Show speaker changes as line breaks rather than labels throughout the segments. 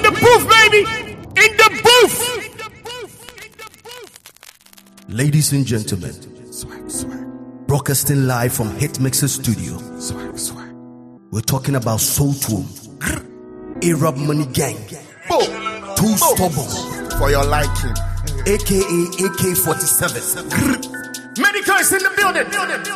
the booth, baby. In the booth.
Ladies and gentlemen, broadcasting live from Hitmixer Studio. We're talking about Soul Twom, Arab Money Gang, Too Stubborn
for your liking,
aka AK-47.
Medical is in the building.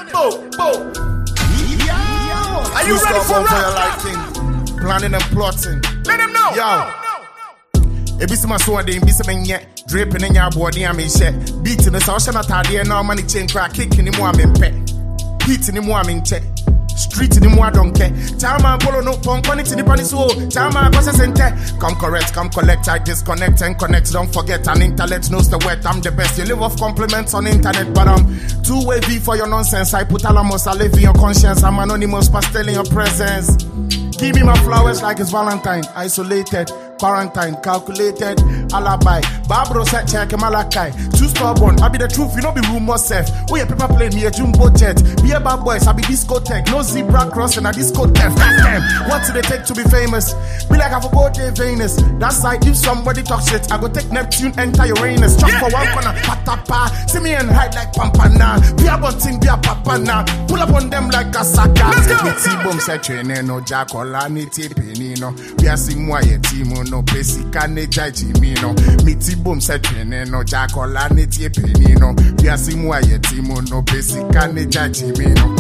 Are you ready for
your liking? Planning and plotting.
Let them know.
Yo. Ebisi maswade ebisi menye draping in your body am share beat in the social atade na money chain crack kick ni mo amempe hit ni mo amenche street ni mo adonke chama polo no pon quality ni pani so chama cause center come correct come collect I disconnect and connect don't forget an intellect knows the word I'm the best you live off compliments on internet but I'm too wavy for your nonsense I put alamos I live in your conscience I'm anonymous pastel in your presence give me my flowers like it's Valentine isolated quarantine, calculated, alibi. Barbaro said check Malachi. Too stubborn, I be the truth, you know be rumor safe. We a paper plane, me a jumbo jet. Be a bad boys, I be discotheque. No zebra crossing a discotheque. Damn, what do they take to be famous? Be like I forgot their Venus. That's like if somebody talk shit, I go take Neptune, enter Uranus. Chop for one corner, patapa. See me and hide like Pampana. Be a bunting, be a papana. Pull up on them like a saga.
Let's go!
Niti boom set no jacola, niti penino. We are sing why a team no pesika ne jaji mi no miti bom se twene no jacola ne tie peni no biasi mu ayeti mu no pesika ne jaji mi no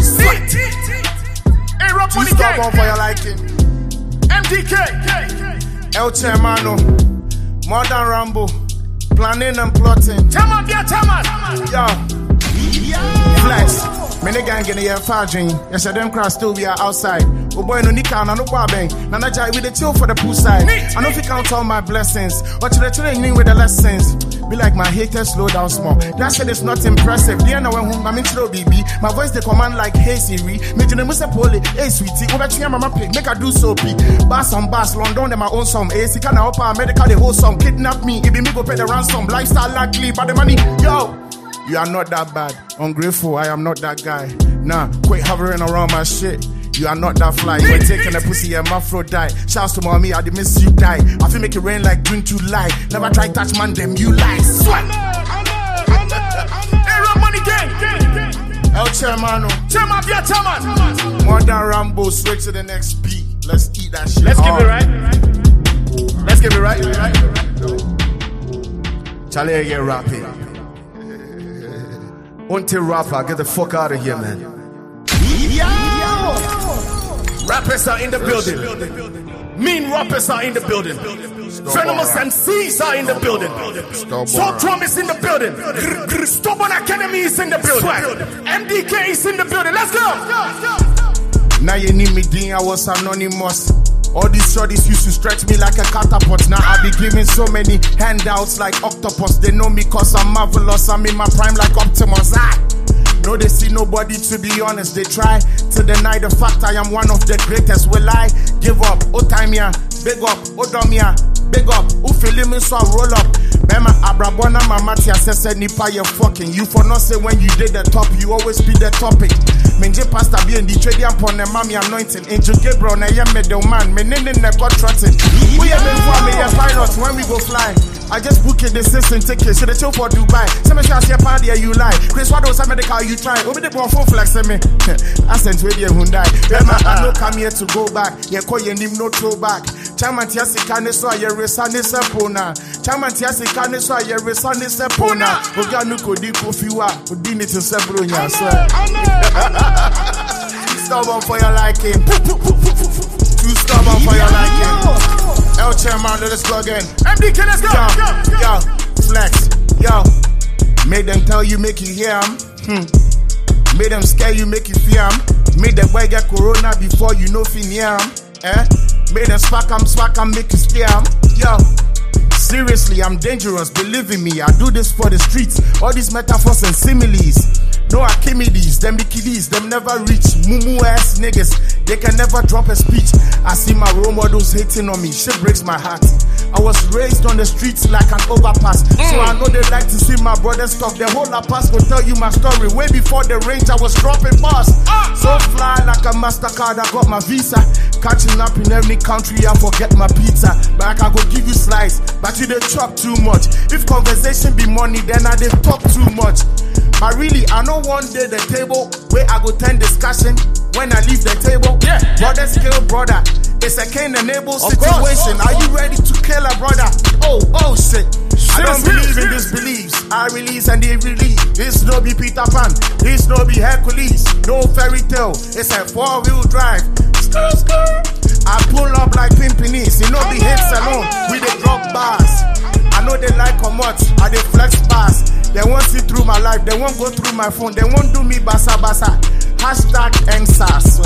Hey, Rob Money
Gang for your liking
MDK
El Chairmano Modern Rambo planning and plotting
Taman
yo Flex many gang in the year fadging yes I them cross still we are outside. Oh boy, no nika na no bang. Nana jai with the chill for the poolside. I know if you count all my blessings, but to the training with the lessons. Be like my haters, slow down small. That shit is not impressive. They know when I'm in slow BB. My voice they command like hey Siri. Make them say poli, hey sweetie. Over to mama play, make I do so be. Bass on bass, London them my own song. AC can help medical the whole song. Kidnap me, it be me go pay the ransom. Lifestyle likely, but the money, yo. You are not that bad. Ungrateful, I am not that guy. Nah, quit hovering around my shit. You are not that fly. You ain't taking a pussy and Mafro die. Shouts to mommy, I did miss you die. I feel make it rain like June July. Never try touch man, them you lie. Sweat.
Hey, Rob Money Gang.
El Chairmano.
Taman.
Modern Rambo, straight to the next beat. Let's eat that shit.
Let's give it right.
Let's give it right. Charlie, get rapping. Until rapper, get the fuck out of here, man.
Rappers are in the building. Mean rappers are in the building. Venomous MCs are in the building. Soul Twom is in the building. Stubborn Academy is in the building. MDK is in the building. Let's go.
Now you need me, Dean. I was anonymous. All these shorties used to stretch me like a catapult. Now I be giving so many handouts like octopus. They know me cause I'm marvelous. I'm in my prime like Optimus. No, they see nobody to be honest. They try to deny the fact I am one of the greatest. Will I give up? Oh, time ya, big up. Oh, dumb ya, big up. Who feeling me so I roll up? Bema Abrabona Mamatia says nipa you fucking. You for not say when you did the top, you always be the topic. Menje pastor be in the trading upon the mommy anointing. Angel Gabriel na ya middleman. Menene ne got trotting. We have been for me a pilot when we go fly. I just book it, the system ticket. Should I chill for Dubai? Some say I see a party you lie. Chris, what was a medical you try? Obi the phone flexing me. I sent with you Hyundai. I no come here to go back. You call your name no throwback. Chairman Tiasi Kane so your resani sepona. Chairman Tiasi Kane so your resani sepona. Oga no kodi kofiwa. Odini to sebronya. Stubborn for your liking. Too stubborn for your liking. El Chairman, let's go again.
MDK, let's go.
Yo, flex. Yo, made them tell you, make you hear 'em. Made them scare you, make you fear 'em. Made the boy get corona before you know fin near 'em. Made them spark 'em, make you scare 'em. Yo, seriously, I'm dangerous, believe in me. I do this for the streets. All these metaphors and similes. No Archimedes, them Bikidis, them never reach. Mumu ass niggas, they can never drop a speech. I see my role models hating on me, shit breaks my heart. I was raised on the streets like an overpass, so I know they like to see my brothers talk. The whole pass will tell you my story. Way before the range, I was dropping bars. So fly like a MasterCard, I got my visa. Catching up in every country, I forget my pizza. But I can go give you slice, but you dey chop too much. If conversation be money, then I dey talk too much. But really, I know one day the table where I go turn discussion when I leave the table. Brothers kill brother. It's a Cain and Abel situation. Are you ready to kill a brother? Oh shit. I don't believe in these beliefs. I release and they release. This no be Peter Pan. This no be Hercules. No fairy tale. It's a 4-wheel drive. I pull up like Pimpinese. It no be hits alone. We dey drop bars. I know they like comot. I dey flex pass. They won't see through my life. They won't go through my phone. They won't do me basa basa. Hashtag NSAS.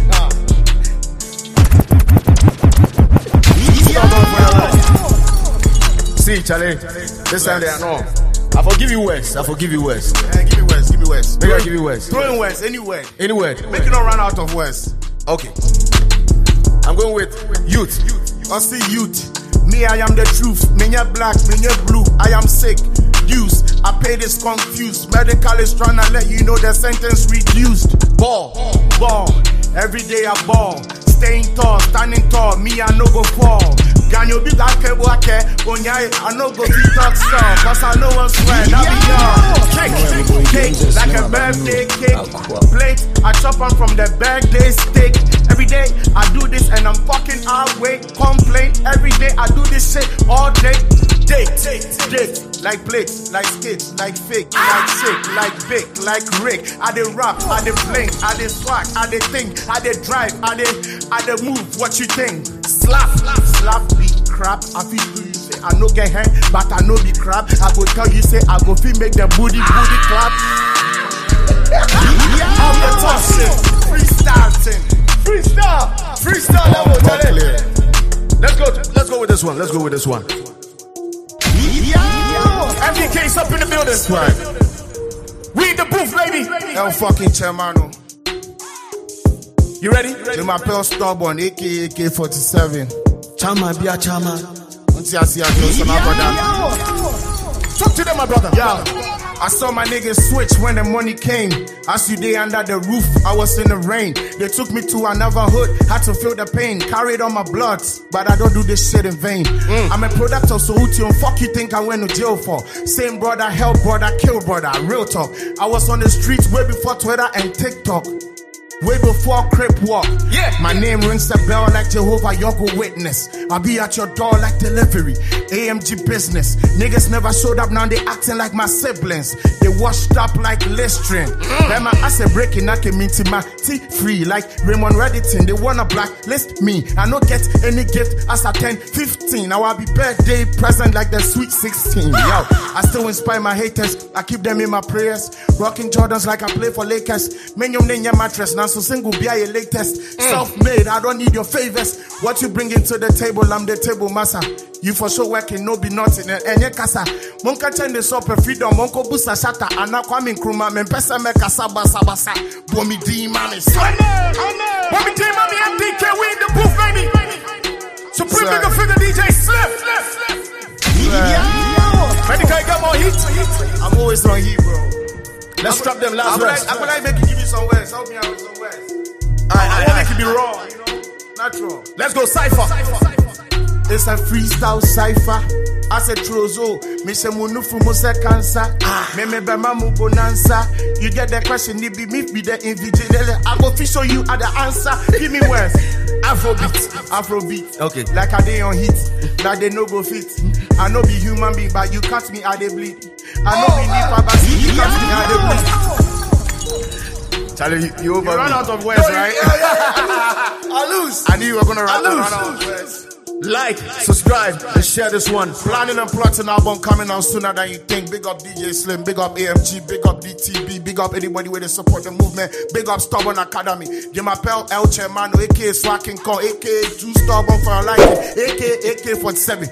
See, Charlie, this time they are no. I forgive you West.
Give me West.
Maybe I give you West.
Throw in West, anywhere.
Make
it not run out of West.
Okay. I'm going with youth.
I see youth. Me, I am the truth. Me black, me blue. I am sick. Use. I pay this confused. Medical is trying to let you know the sentence reduced. Ball. Every day I ball. Staying tall, standing tall. Me, I no go fall. Ganyo big akebo ake. Onyai, I no go be talk song. Cause I know I'm swear. That be y'all. Cake, like a birthday cake. Plate, I chop on from the birthday steak. Every day I do this and I'm fucking away. Complain. Every day I do this shit all day. Date. Like plates, like skates, like fake, like shake, like bake, like Rick. I dey rap, I dey blink, I dey swag, I dey think, I dey drive, I dey move. What you think? Slap be crap. I feel do you say I no get hand, but I no be crap. I go tell you say I go feel make the booty clap. I'm the tough shit. Freestyle level.
Let's go with this one. MDK's up in the building.
Right.
We in the booth, baby.
El fucking Chairmano.
You ready?
Je m'appelle Stubborn, aka AK-47.
Chama, be a chama.
Talk to them, my brother.
Yeah. I saw my niggas switch when the money came. As you day under the roof, I was in the rain. They took me to another hood, had to feel the pain. Carried on my blood, but I don't do this shit in vain. I'm a product of Sohution. Fuck you think I went to jail for? Same brother, help brother, kill brother. Real talk. I was on the streets way before Twitter and TikTok. Way before Crip Walk. My name rings the bell like Jehovah, you're go witness. I'll be at your door like delivery. AMG business. Niggas never showed up, now they acting like my siblings. They washed up like Listerine. Then my ass a breaking, I came into my teeth free like Raymond Redditon. They wanna blacklist me. I don't get any gift as I 10, 15. Now I'll be birthday present like the sweet 16. Yo, I still inspire my haters. I keep them in my prayers. Rocking Jordans like I play for Lakers. Men your name your mattress. Now so single be your latest. Self-made, I don't need your favors. What you bring into the table, I'm the table master. You for sure working, no be nothing. And ye kasa. Monka chen this up a freedom. Monko busa shata. Ana kwami nkruma. Mempesa me kasa basa basa. Bomi D mami.
Bomi D mami MDK. We in the booth, baby. Supreme bigger figure DJ Slip. Medical got more heat.
I'm always on heat, bro.
Let's strap them last words.
I would like make you give me some words. Help me out with some words. I want to make it be raw, you know? Natural.
Let's go cypher.
It's a freestyle cypher. I said trozo. Me se munufu mo se cancer. Me bema mu bonanza. You get the question, it be me be the invigilable. I go fish show you are the answer. Give me words. Afrobeat.
Okay.
Like I day on heat. That they no go fit. I know be human being, but you cut me, I they bleed. I know be nipa, but you cut me, I they bleed.
Charlie, you over.
You run out of words, right?
I lose.
I knew you were gonna run out of words.
Like, subscribe, and share this one.
Planning and plotting album coming out sooner than you think. Big up DJ Slim, big up AMG, big up DTB, big up anybody where they support the movement. Big up Stubborn Academy. Je m'appelle El Chairmano, aka Swacking Con, aka Too Stubborn for life, aka AK-47.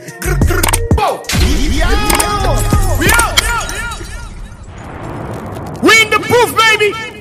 We out.
We in the booth, baby. baby.